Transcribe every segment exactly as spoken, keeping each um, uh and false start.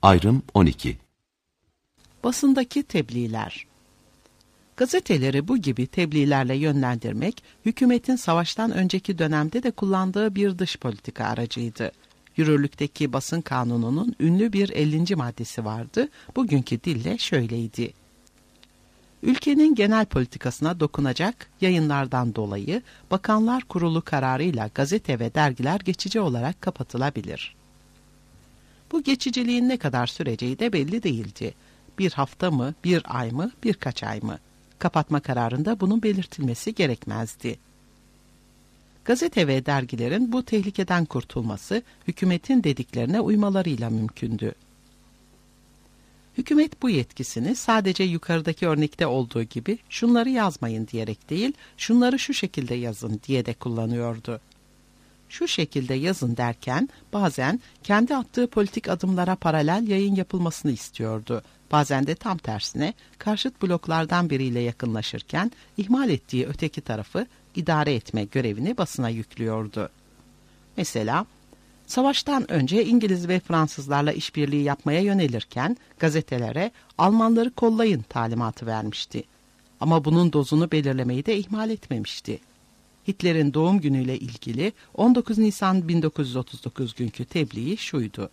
Ayrım on iki. Basındaki tebliğler. Gazeteleri bu gibi tebliğlerle yönlendirmek, hükümetin savaştan önceki dönemde de kullandığı bir dış politika aracıydı. Yürürlükteki basın kanununun ünlü bir ellinci maddesi vardı. Bugünkü dille şöyleydi: Ülkenin genel politikasına dokunacak yayınlardan dolayı Bakanlar Kurulu kararıyla gazete ve dergiler geçici olarak kapatılabilir. Bu geçiciliğin ne kadar süreceği de belli değildi. Bir hafta mı, bir ay mı, birkaç ay mı? Kapatma kararında bunun belirtilmesi gerekmezdi. Gazete ve dergilerin bu tehlikeden kurtulması, hükümetin dediklerine uymalarıyla mümkündü. Hükümet bu yetkisini sadece yukarıdaki örnekte olduğu gibi şunları yazmayın diyerek değil, şunları şu şekilde yazın diye de kullanıyordu. Şu şekilde yazın derken bazen kendi attığı politik adımlara paralel yayın yapılmasını istiyordu. Bazen de tam tersine karşıt bloklardan biriyle yakınlaşırken ihmal ettiği öteki tarafı idare etme görevini basına yüklüyordu. Mesela savaştan önce İngiliz ve Fransızlarla işbirliği yapmaya yönelirken gazetelere Almanları kollayın talimatı vermişti. Ama bunun dozunu belirlemeyi de ihmal etmemişti. Hitler'in doğum günüyle ilgili on dokuz Nisan bin dokuz yüz otuz dokuz günkü tebliği şuydu: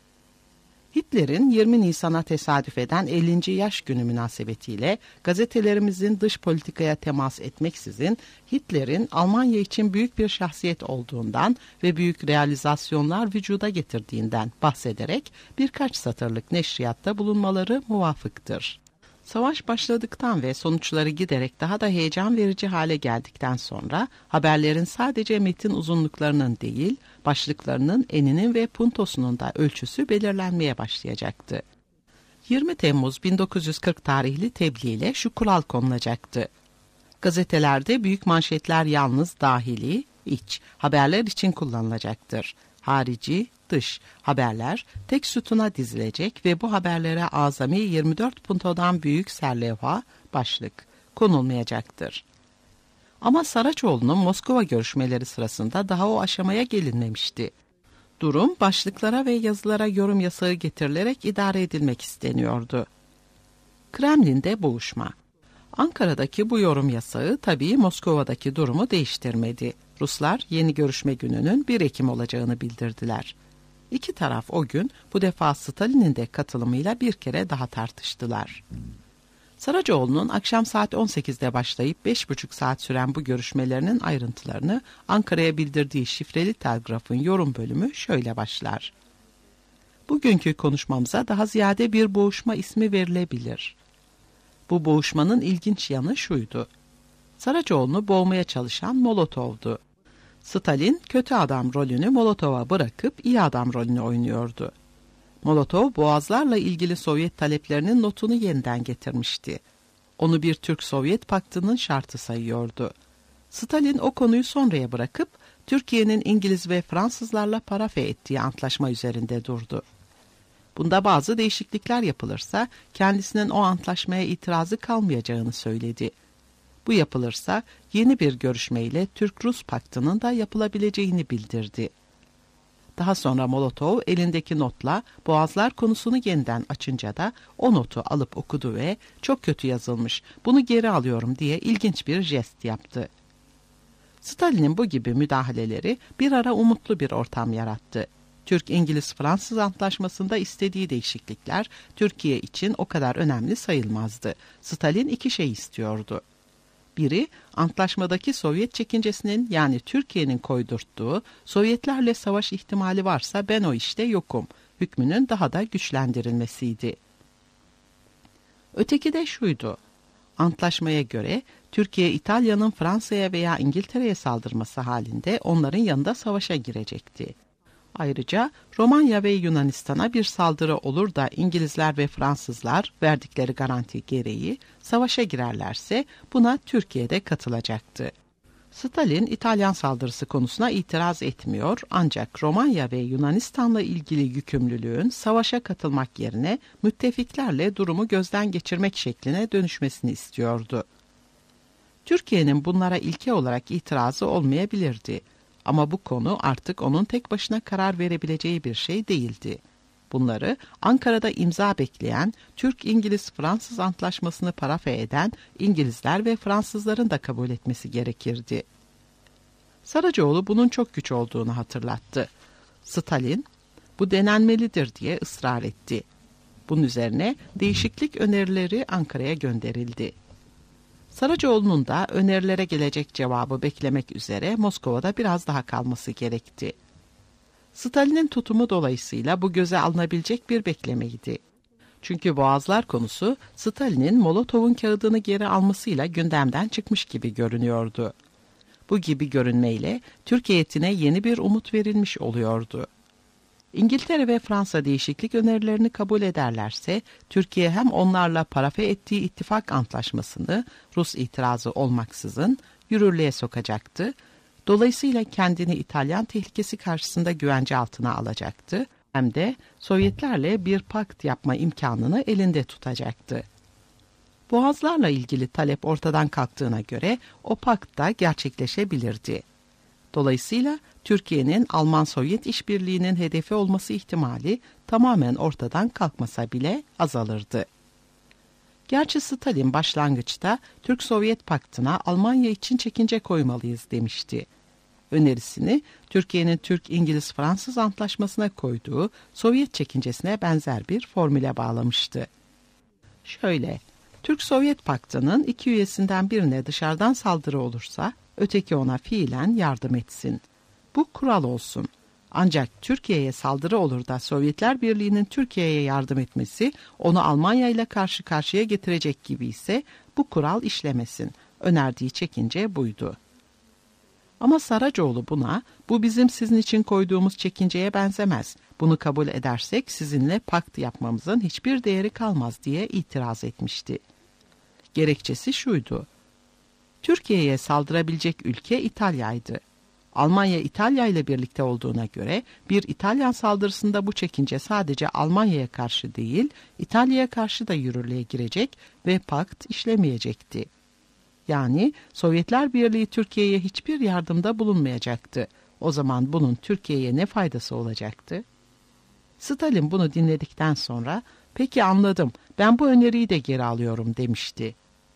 Hitler'in yirmi Nisan'a tesadüf eden ellinci yaş günü münasebetiyle gazetelerimizin dış politikaya temas etmeksizin Hitler'in Almanya için büyük bir şahsiyet olduğundan ve büyük realizasyonlar vücuda getirdiğinden bahsederek birkaç satırlık neşriyatta bulunmaları muvafıktır. Savaş başladıktan ve sonuçları giderek daha da heyecan verici hale geldikten sonra haberlerin sadece metin uzunluklarının değil, başlıklarının eninin ve puntosunun da ölçüsü belirlenmeye başlayacaktı. yirmi Temmuz bin dokuz yüz kırk tarihli tebliğ şu kural konulacaktı: Gazetelerde büyük manşetler yalnız dahili, iç haberler için kullanılacaktır. Harici, dış haberler tek sütuna dizilecek ve bu haberlere azami yirmi dört puntodan büyük serlevha, başlık konulmayacaktır. Ama Saraçoğlu'nun Moskova görüşmeleri sırasında daha o aşamaya gelinmemişti. Durum başlıklara ve yazılara yorum yasağı getirilerek idare edilmek isteniyordu. Kremlin'de boğuşma. Ankara'daki bu yorum yasağı tabii Moskova'daki durumu değiştirmedi. Ruslar yeni görüşme gününün bir Ekim olacağını bildirdiler. İki taraf o gün bu defa Stalin'in de katılımıyla bir kere daha tartıştılar. Saracoğlu'nun akşam saat on sekizde başlayıp beş buçuk saat süren bu görüşmelerinin ayrıntılarını Ankara'ya bildirdiği şifreli telgrafın yorum bölümü şöyle başlar: Bugünkü konuşmamıza daha ziyade bir boğuşma ismi verilebilir. Bu boğuşmanın ilginç yanı şuydu: Saracoğlu'nu boğmaya çalışan Molotov'du. Stalin kötü adam rolünü Molotov'a bırakıp iyi adam rolünü oynuyordu. Molotov, boğazlarla ilgili Sovyet taleplerinin notunu yeniden getirmişti. Onu bir Türk-Sovyet paktının şartı sayıyordu. Stalin o konuyu sonraya bırakıp Türkiye'nin İngiliz ve Fransızlarla parafe ettiği antlaşma üzerinde durdu. Bunda bazı değişiklikler yapılırsa kendisinin o antlaşmaya itirazı kalmayacağını söyledi. Bu yapılırsa yeni bir görüşmeyle Türk-Rus paktının da yapılabileceğini bildirdi. Daha sonra Molotov elindeki notla Boğazlar konusunu yeniden açınca da o notu alıp okudu ve çok kötü yazılmış, bunu geri alıyorum diye ilginç bir jest yaptı. Stalin'in bu gibi müdahaleleri bir ara umutlu bir ortam yarattı. Türk-İngiliz-Fransız antlaşmasında istediği değişiklikler Türkiye için o kadar önemli sayılmazdı. Stalin iki şey istiyordu. Biri, antlaşmadaki Sovyet çekincesinin, yani Türkiye'nin koydurttuğu Sovyetlerle savaş ihtimali varsa ben o işte yokum hükmünün daha da güçlendirilmesiydi. Öteki de şuydu: antlaşmaya göre Türkiye İtalya'nın Fransa'ya veya İngiltere'ye saldırması halinde onların yanında savaşa girecekti. Ayrıca Romanya ve Yunanistan'a bir saldırı olur da İngilizler ve Fransızlar verdikleri garanti gereği savaşa girerlerse buna Türkiye'de katılacaktı. Stalin İtalyan saldırısı konusuna itiraz etmiyor, ancak Romanya ve Yunanistan'la ilgili yükümlülüğün savaşa katılmak yerine müttefiklerle durumu gözden geçirmek şekline dönüşmesini istiyordu. Türkiye'nin bunlara ilke olarak itirazı olmayabilirdi. Ama bu konu artık onun tek başına karar verebileceği bir şey değildi. Bunları Ankara'da imza bekleyen Türk-İngiliz-Fransız antlaşmasını parafe eden İngilizler ve Fransızların da kabul etmesi gerekirdi. Saracoğlu bunun çok güç olduğunu hatırlattı. Stalin, bu denenmelidir diye ısrar etti. Bunun üzerine değişiklik önerileri Ankara'ya gönderildi. Saracoğlu'nun da önerilere gelecek cevabı beklemek üzere Moskova'da biraz daha kalması gerekti. Stalin'in tutumu dolayısıyla bu göze alınabilecek bir beklemeydi. Çünkü Boğazlar konusu Stalin'in Molotov'un kağıdını geri almasıyla gündemden çıkmış gibi görünüyordu. Bu gibi görünmeyle Türk heyetine yeni bir umut verilmiş oluyordu. İngiltere ve Fransa değişiklik önerilerini kabul ederlerse, Türkiye hem onlarla parafe ettiği ittifak antlaşmasını Rus itirazı olmaksızın yürürlüğe sokacaktı. Dolayısıyla kendini İtalyan tehlikesi karşısında güvence altına alacaktı, hem de Sovyetlerle bir pakt yapma imkanını elinde tutacaktı. Boğazlarla ilgili talep ortadan kalktığına göre o pakt da gerçekleşebilirdi. Dolayısıyla Türkiye'nin Alman-Sovyet işbirliğinin hedefi olması ihtimali tamamen ortadan kalkmasa bile azalırdı. Gerçi Stalin başlangıçta Türk-Sovyet paktına Almanya için çekince koymalıyız demişti. Önerisini Türkiye'nin Türk-İngiliz-Fransız antlaşmasına koyduğu Sovyet çekincesine benzer bir formüle bağlamıştı. Şöyle, Türk-Sovyet paktının iki üyesinden birine dışarıdan saldırı olursa, öteki ona fiilen yardım etsin. Bu kural olsun. Ancak Türkiye'ye saldırı olur da Sovyetler Birliği'nin Türkiye'ye yardım etmesi onu Almanya ile karşı karşıya getirecek gibi ise bu kural işlemesin. Önerdiği çekince buydu. Ama Saracoğlu buna, bu bizim sizin için koyduğumuz çekinceye benzemez. Bunu kabul edersek sizinle pakt yapmamızın hiçbir değeri kalmaz diye itiraz etmişti. Gerekçesi şuydu. Türkiye'ye saldırabilecek ülke İtalya'ydı. Almanya İtalya ile birlikte olduğuna göre bir İtalyan saldırısında bu çekince sadece Almanya'ya karşı değil, İtalya'ya karşı da yürürlüğe girecek ve pakt işlemeyecekti. Yani Sovyetler Birliği Türkiye'ye hiçbir yardımda bulunmayacaktı. O zaman bunun Türkiye'ye ne faydası olacaktı? Stalin bunu dinledikten sonra, "Peki anladım, ben bu öneriyi de geri alıyorum." demişti.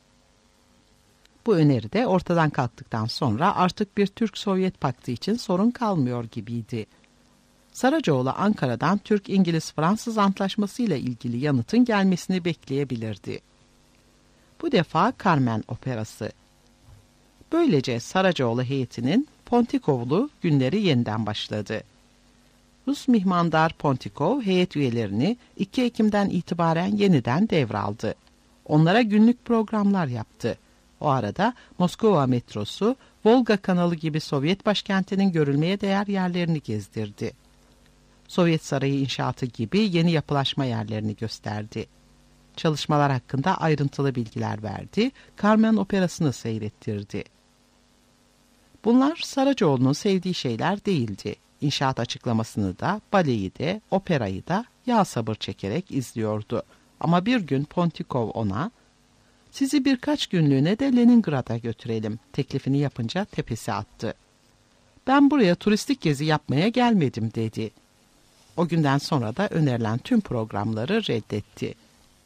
Bu öneri de ortadan kalktıktan sonra artık bir Türk-Sovyet paktı için sorun kalmıyor gibiydi. Saracoğlu Ankara'dan Türk-İngiliz-Fransız antlaşması ile ilgili yanıtın gelmesini bekleyebilirdi. Bu defa Carmen operası. Böylece Saracoğlu heyetinin Pontikovlu günleri yeniden başladı. Rus mihmandar Pontikov heyet üyelerini iki Ekim'den itibaren yeniden devraldı. Onlara günlük programlar yaptı. O arada Moskova metrosu, Volga kanalı gibi Sovyet başkentinin görülmeye değer yerlerini gezdirdi. Sovyet Sarayı inşaatı gibi yeni yapılaşma yerlerini gösterdi. Çalışmalar hakkında ayrıntılı bilgiler verdi, Carmen operasını seyrettirdi. Bunlar Saracoğlu'nun sevdiği şeyler değildi. İnşaat açıklamasını da, baleyi de, operayı da yağ sabır çekerek izliyordu. Ama bir gün Pontikov ona, "Sizi birkaç günlüğüne de Leningrad'a götürelim." teklifini yapınca tepesi attı. "Ben buraya turistik gezi yapmaya gelmedim." dedi. O günden sonra da önerilen tüm programları reddetti.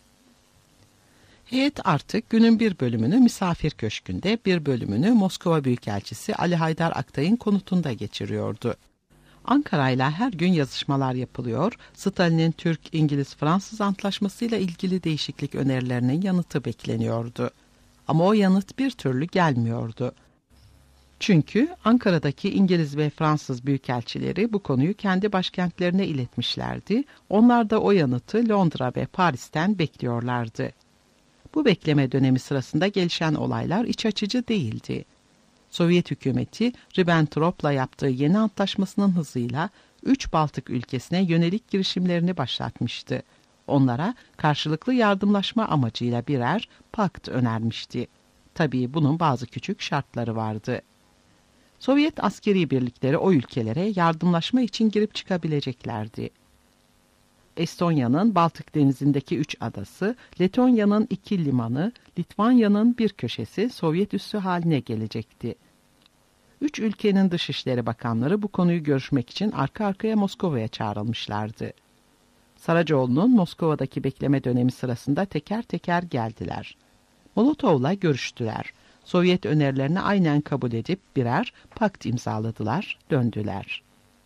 Heyet artık günün bir bölümünü misafir köşkünde, bir bölümünü Moskova Büyükelçisi Ali Haydar Aktay'ın konutunda geçiriyordu. Ankara'yla her gün yazışmalar yapılıyor, Stalin'in Türk-İngiliz-Fransız antlaşmasıyla ilgili değişiklik önerilerinin yanıtı bekleniyordu. Ama o yanıt bir türlü gelmiyordu. Çünkü Ankara'daki İngiliz ve Fransız büyükelçileri bu konuyu kendi başkentlerine iletmişlerdi, onlar da o yanıtı Londra ve Paris'ten bekliyorlardı. Bu bekleme dönemi sırasında gelişen olaylar iç açıcı değildi. Sovyet hükümeti Ribbentrop'la yaptığı yeni antlaşmasının hızıyla üç Baltık ülkesine yönelik girişimlerini başlatmıştı. Onlara karşılıklı yardımlaşma amacıyla birer pakt önermişti. Tabii bunun bazı küçük şartları vardı. Sovyet askeri birlikleri o ülkelere yardımlaşma için girip çıkabileceklerdi. Estonya'nın Baltık denizindeki üç adası, Letonya'nın iki limanı, Litvanya'nın bir köşesi Sovyet üssü haline gelecekti. Üç ülkenin dışişleri bakanları bu konuyu görüşmek için arka arkaya Moskova'ya çağrılmışlardı. Saracoğlu'nun Moskova'daki bekleme dönemi sırasında teker teker geldiler. Molotov'la görüştüler. Sovyet önerilerini aynen kabul edip birer pakt imzaladılar, döndüler.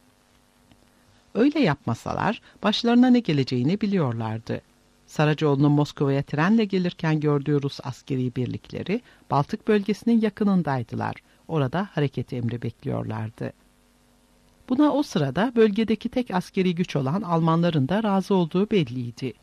Öyle yapmasalar başlarına ne geleceğini biliyorlardı. Saracoğlu'nun Moskova'ya trenle gelirken gördüğü Rus askeri birlikleri Baltık bölgesinin yakınındaydılar. Orada hareket emri bekliyorlardı. Buna o sırada bölgedeki tek askeri güç olan Almanların da razı olduğu belliydi.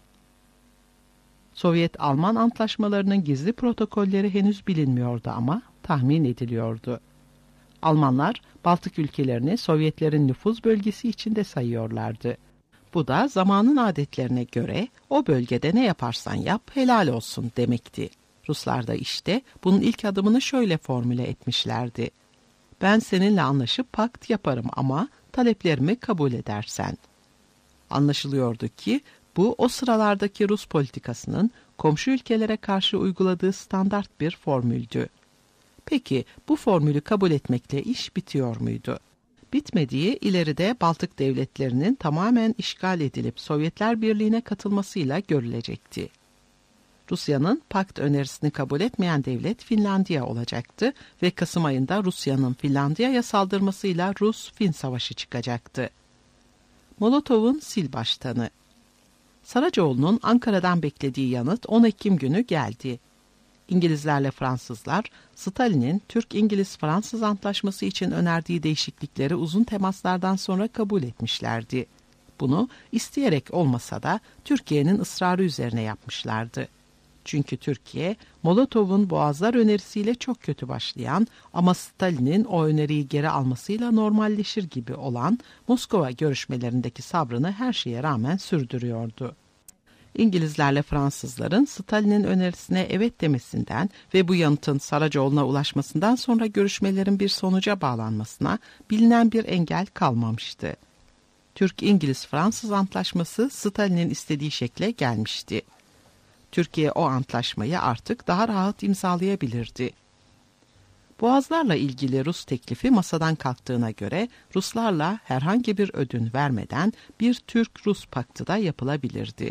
Sovyet-Alman antlaşmalarının gizli protokolleri henüz bilinmiyordu ama tahmin ediliyordu. Almanlar Baltık ülkelerini Sovyetlerin nüfuz bölgesi içinde sayıyorlardı. Bu da zamanın adetlerine göre o bölgede ne yaparsan yap helal olsun demekti. Ruslar da işte bunun ilk adımını şöyle formüle etmişlerdi. Ben seninle anlaşıp pakt yaparım ama taleplerimi kabul edersen. Anlaşılıyordu ki bu o sıralardaki Rus politikasının komşu ülkelere karşı uyguladığı standart bir formüldü. Peki bu formülü kabul etmekle iş bitiyor muydu? Bitmediği ileride Baltık devletlerinin tamamen işgal edilip Sovyetler Birliği'ne katılmasıyla görülecekti. Rusya'nın pakt önerisini kabul etmeyen devlet Finlandiya olacaktı ve Kasım ayında Rusya'nın Finlandiya'ya saldırmasıyla Rus-Fin savaşı çıkacaktı. Molotov'un sil baştanı. Saracoğlu'nun Ankara'dan beklediği yanıt on Ekim günü geldi. İngilizlerle Fransızlar, Stalin'in Türk-İngiliz-Fransız antlaşması için önerdiği değişiklikleri uzun temaslardan sonra kabul etmişlerdi. Bunu isteyerek olmasa da Türkiye'nin ısrarı üzerine yapmışlardı. Çünkü Türkiye, Molotov'un Boğazlar önerisiyle çok kötü başlayan ama Stalin'in o öneriyi geri almasıyla normalleşir gibi olan Moskova görüşmelerindeki sabrını her şeye rağmen sürdürüyordu. İngilizlerle Fransızların Stalin'in önerisine evet demesinden ve bu yanıtın Saracoğlu'na ulaşmasından sonra görüşmelerin bir sonuca bağlanmasına bilinen bir engel kalmamıştı. Türk-İngiliz-Fransız antlaşması Stalin'in istediği şekle gelmişti. Türkiye o antlaşmayı artık daha rahat imzalayabilirdi. Boğazlarla ilgili Rus teklifi masadan kalktığına göre Ruslarla herhangi bir ödün vermeden bir Türk-Rus paktı da yapılabilirdi.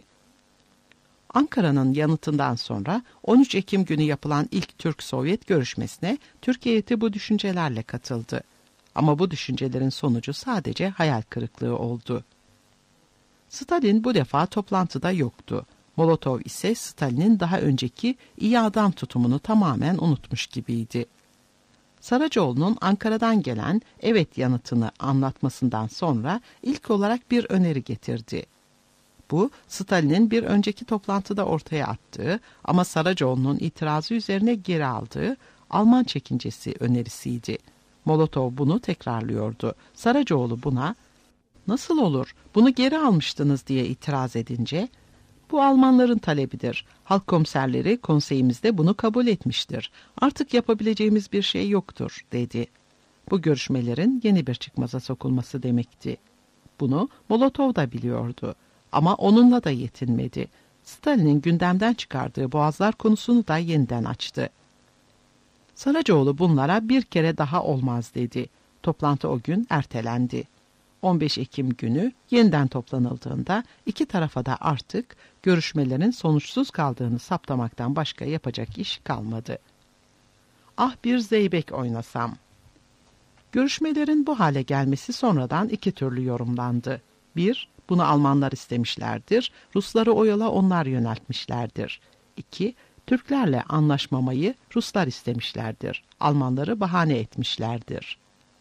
Ankara'nın yanıtından sonra on üç Ekim günü yapılan ilk Türk-Sovyet görüşmesine Türk heyeti bu düşüncelerle katıldı. Ama bu düşüncelerin sonucu sadece hayal kırıklığı oldu. Stalin bu defa toplantıda yoktu. Molotov ise Stalin'in daha önceki iyi adam tutumunu tamamen unutmuş gibiydi. Saracoğlu'nun Ankara'dan gelen evet yanıtını anlatmasından sonra ilk olarak bir öneri getirdi. Bu, Stalin'in bir önceki toplantıda ortaya attığı ama Saracoğlu'nun itirazı üzerine geri aldığı Alman çekincesi önerisiydi. Molotov bunu tekrarlıyordu. Saracoğlu buna, "Nasıl olur, bunu geri almıştınız?" diye itiraz edince, "Bu Almanların talebidir. Halk komiserleri konseyimizde bunu kabul etmiştir. Artık yapabileceğimiz bir şey yoktur," dedi. Bu görüşmelerin yeni bir çıkmaza sokulması demekti. Bunu Molotov da biliyordu. Ama onunla da yetinmedi. Stalin'in gündemden çıkardığı Boğazlar konusunu da yeniden açtı. Saracoğlu bunlara bir kere daha olmaz dedi. Toplantı o gün ertelendi. on beş Ekim günü yeniden toplanıldığında iki tarafa da artık görüşmelerin sonuçsuz kaldığını saptamaktan başka yapacak iş kalmadı. Ah bir zeybek oynasam. Görüşmelerin bu hale gelmesi sonradan iki türlü yorumlandı. Bir, bunu Almanlar istemişlerdir, Rusları o yola onlar yöneltmişlerdir. İki, Türklerle anlaşmamayı Ruslar istemişlerdir, Almanları bahane etmişlerdir.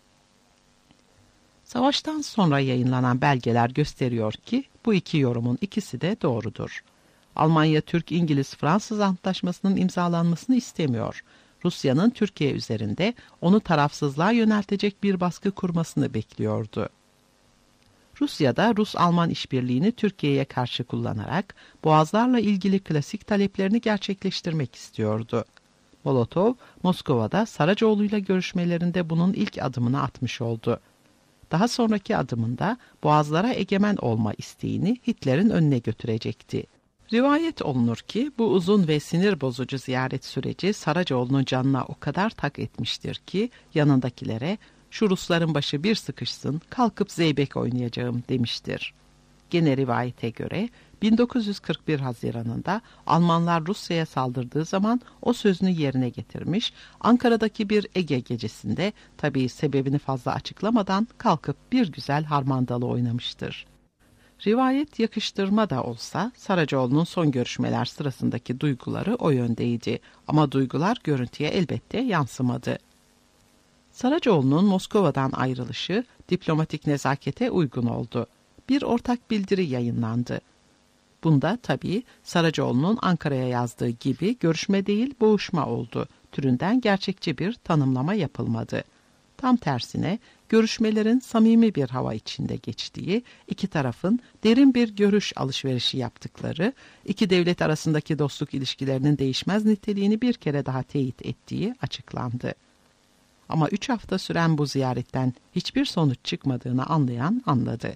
Savaştan sonra yayınlanan belgeler gösteriyor ki bu iki yorumun ikisi de doğrudur. Almanya Türk-İngiliz-Fransız antlaşmasının imzalanmasını istemiyor. Rusya'nın Türkiye üzerinde onu tarafsızlığa yöneltecek bir baskı kurmasını bekliyordu. Rusya da Rus-Alman işbirliğini Türkiye'ye karşı kullanarak Boğazlarla ilgili klasik taleplerini gerçekleştirmek istiyordu. Molotov, Moskova'da Saracoğlu'yla görüşmelerinde bunun ilk adımını atmış oldu. Daha sonraki adımında Boğazlara egemen olma isteğini Hitler'in önüne götürecekti. Rivayet olunur ki bu uzun ve sinir bozucu ziyaret süreci Saracoğlu'nun canına o kadar tak etmiştir ki yanındakilere "Şu Rusların başı bir sıkışsın, kalkıp zeybek oynayacağım," demiştir. Gene rivayete göre bin dokuz yüz kırk bir Haziran'ında Almanlar Rusya'ya saldırdığı zaman o sözünü yerine getirmiş, Ankara'daki bir Ege gecesinde, tabii sebebini fazla açıklamadan, kalkıp bir güzel harmandalı oynamıştır. Rivayet yakıştırma da olsa Saracoğlu'nun son görüşmeler sırasındaki duyguları o yöndeydi ama duygular görüntüye elbette yansımadı. Saracoğlu'nun Moskova'dan ayrılışı diplomatik nezakete uygun oldu. Bir ortak bildiri yayınlandı. Bunda tabii Saracoğlu'nun Ankara'ya yazdığı gibi görüşme değil boğuşma oldu. Türünden gerçekçi bir tanımlama yapılmadı. Tam tersine görüşmelerin samimi bir hava içinde geçtiği, iki tarafın derin bir görüş alışverişi yaptıkları, iki devlet arasındaki dostluk ilişkilerinin değişmez niteliğini bir kere daha teyit ettiği açıklandı. Ama üç hafta süren bu ziyaretten hiçbir sonuç çıkmadığını anlayan anladı.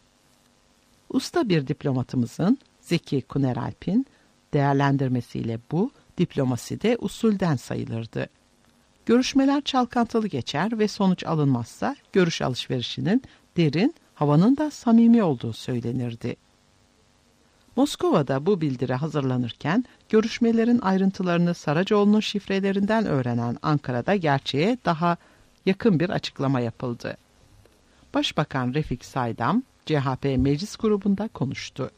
Usta bir diplomatımızın, Zeki Kuneralp'in değerlendirmesiyle bu diplomasi de usulden sayılırdı. Görüşmeler çalkantılı geçer ve sonuç alınmazsa görüş alışverişinin derin, havanın da samimi olduğu söylenirdi. Moskova'da bu bildiri hazırlanırken görüşmelerin ayrıntılarını Saracoğlu'nun şifrelerinden öğrenen Ankara'da gerçeğe daha yakın bir açıklama yapıldı. Başbakan Refik Saydam, C H P meclis grubunda konuştu.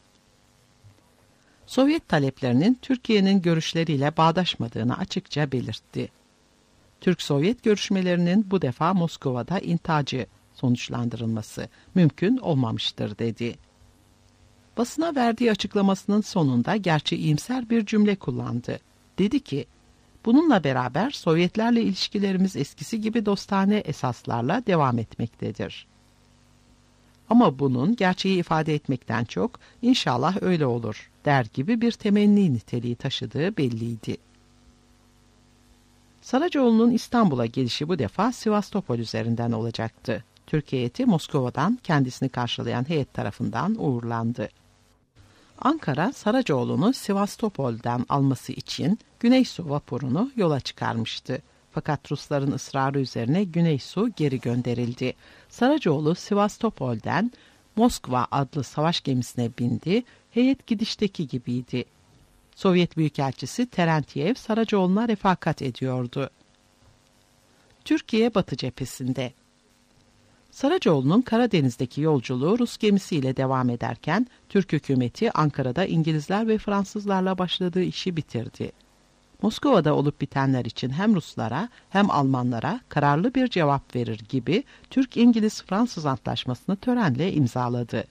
Sovyet taleplerinin Türkiye'nin görüşleriyle bağdaşmadığını açıkça belirtti. Türk-Sovyet görüşmelerinin bu defa Moskova'da intacı sonuçlandırılması mümkün olmamıştır dedi. Basına verdiği açıklamasının sonunda gerçi iyimser bir cümle kullandı. Dedi ki, bununla beraber Sovyetlerle ilişkilerimiz eskisi gibi dostane esaslarla devam etmektedir. Ama bunun gerçeği ifade etmekten çok inşallah öyle olur der gibi bir temenni niteliği taşıdığı belliydi. Saracoğlu'nun İstanbul'a gelişi bu defa Sivastopol üzerinden olacaktı. Türk heyeti Moskova'dan kendisini karşılayan heyet tarafından uğurlandı. Ankara, Saracoğlu'nu Sivastopol'den alması için Güneysu vapurunu yola çıkarmıştı. Fakat Rusların ısrarı üzerine Güneysu geri gönderildi. Saracoğlu Sivastopol'den Moskva adlı savaş gemisine bindi, heyet gidişteki gibiydi. Sovyet Büyükelçisi Terentyev Saracoğlu'na refakat ediyordu. Türkiye Batı cephesinde Saracoğlu'nun Karadeniz'deki yolculuğu Rus gemisiyle devam ederken Türk hükümeti Ankara'da İngilizler ve Fransızlarla başladığı işi bitirdi. Moskova'da olup bitenler için hem Ruslara hem Almanlara kararlı bir cevap verir gibi Türk-İngiliz-Fransız antlaşmasını törenle imzaladı.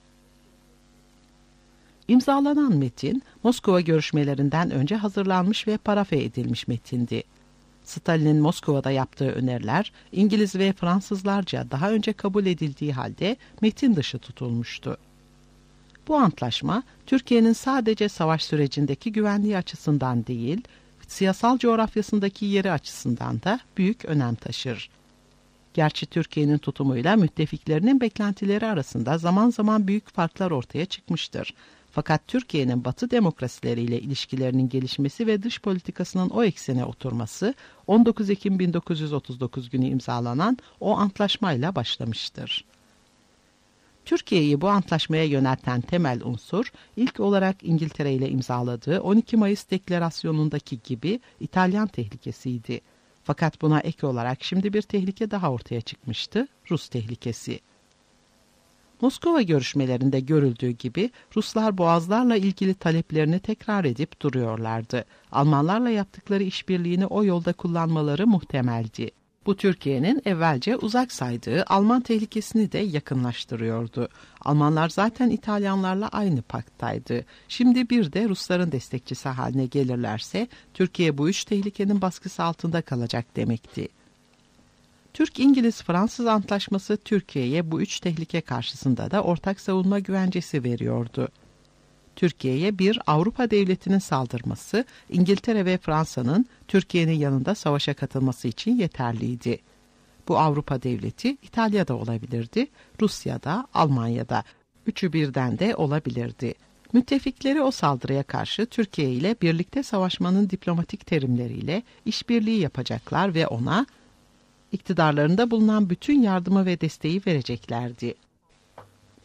İmzalanan metin, Moskova görüşmelerinden önce hazırlanmış ve parafe edilmiş metindi. Stalin'in Moskova'da yaptığı öneriler, İngiliz ve Fransızlarca daha önce kabul edildiği halde metin dışı tutulmuştu. Bu antlaşma, Türkiye'nin sadece savaş sürecindeki güvenliği açısından değil, siyasal coğrafyasındaki yeri açısından da büyük önem taşır. Gerçi Türkiye'nin tutumuyla müttefiklerinin beklentileri arasında zaman zaman büyük farklar ortaya çıkmıştır. Fakat Türkiye'nin Batı demokrasileriyle ilişkilerinin gelişmesi ve dış politikasının o eksene oturması on dokuz Ekim bin dokuz yüz otuz dokuz günü imzalanan o antlaşmayla başlamıştır. Türkiye'yi bu antlaşmaya yönelten temel unsur, ilk olarak İngiltere ile imzaladığı on iki Mayıs Deklarasyonu'ndaki gibi İtalyan tehlikesiydi. Fakat buna ek olarak şimdi bir tehlike daha ortaya çıkmıştı, Rus tehlikesi. Moskova görüşmelerinde görüldüğü gibi Ruslar boğazlarla ilgili taleplerini tekrar edip duruyorlardı. Almanlarla yaptıkları işbirliğini o yolda kullanmaları muhtemeldi. Bu Türkiye'nin evvelce uzak saydığı Alman tehlikesini de yakınlaştırıyordu. Almanlar zaten İtalyanlarla aynı pakttaydı. Şimdi bir de Rusların destekçisi haline gelirlerse Türkiye bu üç tehlikenin baskısı altında kalacak demekti. Türk-İngiliz-Fransız antlaşması Türkiye'ye bu üç tehlike karşısında da ortak savunma güvencesi veriyordu. Türkiye'ye bir Avrupa devletinin saldırması, İngiltere ve Fransa'nın Türkiye'nin yanında savaşa katılması için yeterliydi. Bu Avrupa devleti İtalya'da olabilirdi, Rusya'da, Almanya'da, üçü birden de olabilirdi. Müttefikleri o saldırıya karşı Türkiye ile birlikte savaşmanın diplomatik terimleriyle işbirliği yapacaklar ve ona iktidarlarında bulunan bütün yardımı ve desteği vereceklerdi.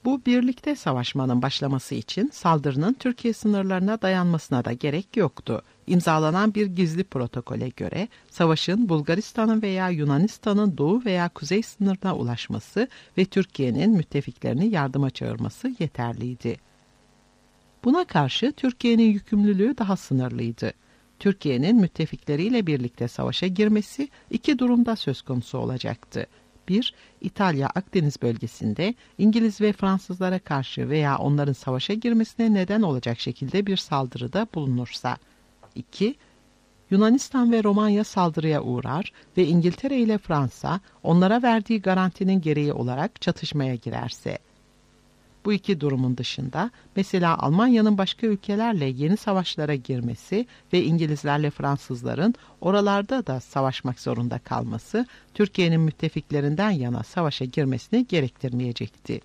Bu birlikte savaşmanın başlaması için saldırının Türkiye sınırlarına dayanmasına da gerek yoktu. İmzalanan bir gizli protokole göre savaşın Bulgaristan'ın veya Yunanistan'ın doğu veya kuzey sınırına ulaşması ve Türkiye'nin müttefiklerini yardıma çağırması yeterliydi. Buna karşı Türkiye'nin yükümlülüğü daha sınırlıydı. Türkiye'nin müttefikleriyle birlikte savaşa girmesi iki durumda söz konusu olacaktı. bir İtalya Akdeniz bölgesinde İngiliz ve Fransızlara karşı veya onların savaşa girmesine neden olacak şekilde bir saldırıda bulunursa. iki Yunanistan ve Romanya saldırıya uğrar ve İngiltere ile Fransa onlara verdiği garantinin gereği olarak çatışmaya girerse. Bu iki durumun dışında mesela Almanya'nın başka ülkelerle yeni savaşlara girmesi ve İngilizlerle Fransızların oralarda da savaşmak zorunda kalması Türkiye'nin müttefiklerinden yana savaşa girmesini gerektirmeyecekti.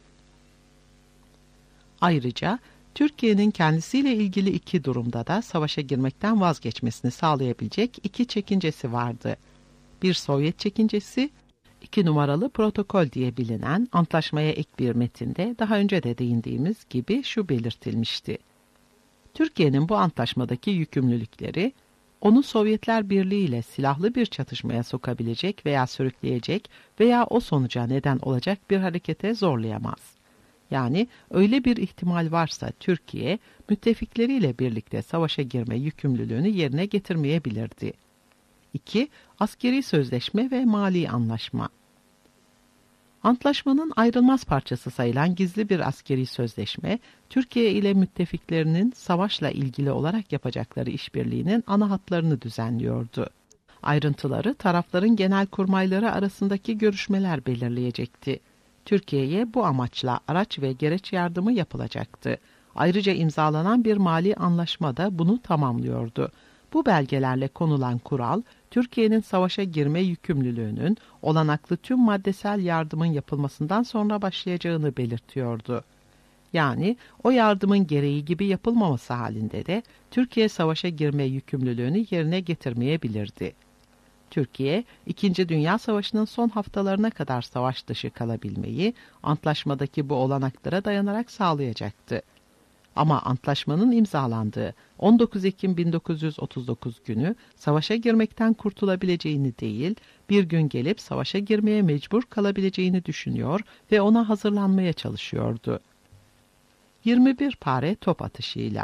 Ayrıca Türkiye'nin kendisiyle ilgili iki durumda da savaşa girmekten vazgeçmesini sağlayabilecek iki çekincesi vardı. Bir Sovyet çekincesi, İki numaralı protokol diye bilinen antlaşmaya ek bir metinde daha önce de değindiğimiz gibi şu belirtilmişti. Türkiye'nin bu antlaşmadaki yükümlülükleri, onu Sovyetler Birliği ile silahlı bir çatışmaya sokabilecek veya sürükleyecek veya o sonuca neden olacak bir harekete zorlayamaz. Yani öyle bir ihtimal varsa Türkiye, müttefikleriyle birlikte savaşa girme yükümlülüğünü yerine getirmeyebilirdi. iki Askeri sözleşme ve mali anlaşma. Antlaşmanın ayrılmaz parçası sayılan gizli bir askeri sözleşme, Türkiye ile müttefiklerinin savaşla ilgili olarak yapacakları işbirliğinin ana hatlarını düzenliyordu. Ayrıntıları tarafların genelkurmayları arasındaki görüşmeler belirleyecekti. Türkiye'ye bu amaçla araç ve gereç yardımı yapılacaktı. Ayrıca imzalanan bir mali anlaşma da bunu tamamlıyordu. Bu belgelerle konulan kural, Türkiye'nin savaşa girme yükümlülüğünün olanaklı tüm maddesel yardımın yapılmasından sonra başlayacağını belirtiyordu. Yani o yardımın gereği gibi yapılmaması halinde de Türkiye savaşa girme yükümlülüğünü yerine getirmeyebilirdi. Türkiye, İkinci Dünya Savaşı'nın son haftalarına kadar savaş dışı kalabilmeyi antlaşmadaki bu olanaklara dayanarak sağlayacaktı. Ama antlaşmanın imzalandığı on dokuz Ekim bin dokuz yüz otuz dokuz günü savaşa girmekten kurtulabileceğini değil, bir gün gelip savaşa girmeye mecbur kalabileceğini düşünüyor ve ona hazırlanmaya çalışıyordu. yirmi bir pare top atışıyla.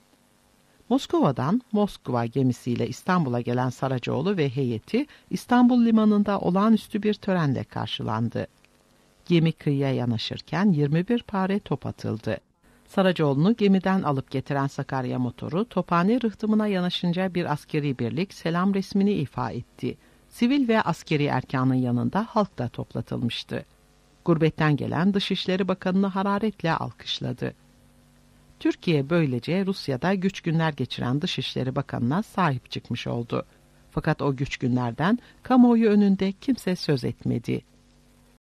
Moskova'dan Moskova gemisiyle İstanbul'a gelen Saracoğlu ve heyeti İstanbul limanında olağanüstü bir törenle karşılandı. Gemi kıyıya yanaşırken yirmi bir pare top atıldı. Saracoğlu'nu gemiden alıp getiren Sakarya motoru Tophane rıhtımına yanaşınca bir askeri birlik selam resmini ifa etti. Sivil ve askeri erkanın yanında halk da toplatılmıştı. Gurbetten gelen Dışişleri Bakanı'nı hararetle alkışladı. Türkiye böylece Rusya'da güç günler geçiren Dışişleri Bakanı'na sahip çıkmış oldu. Fakat o güç günlerden kamuoyu önünde kimse söz etmedi.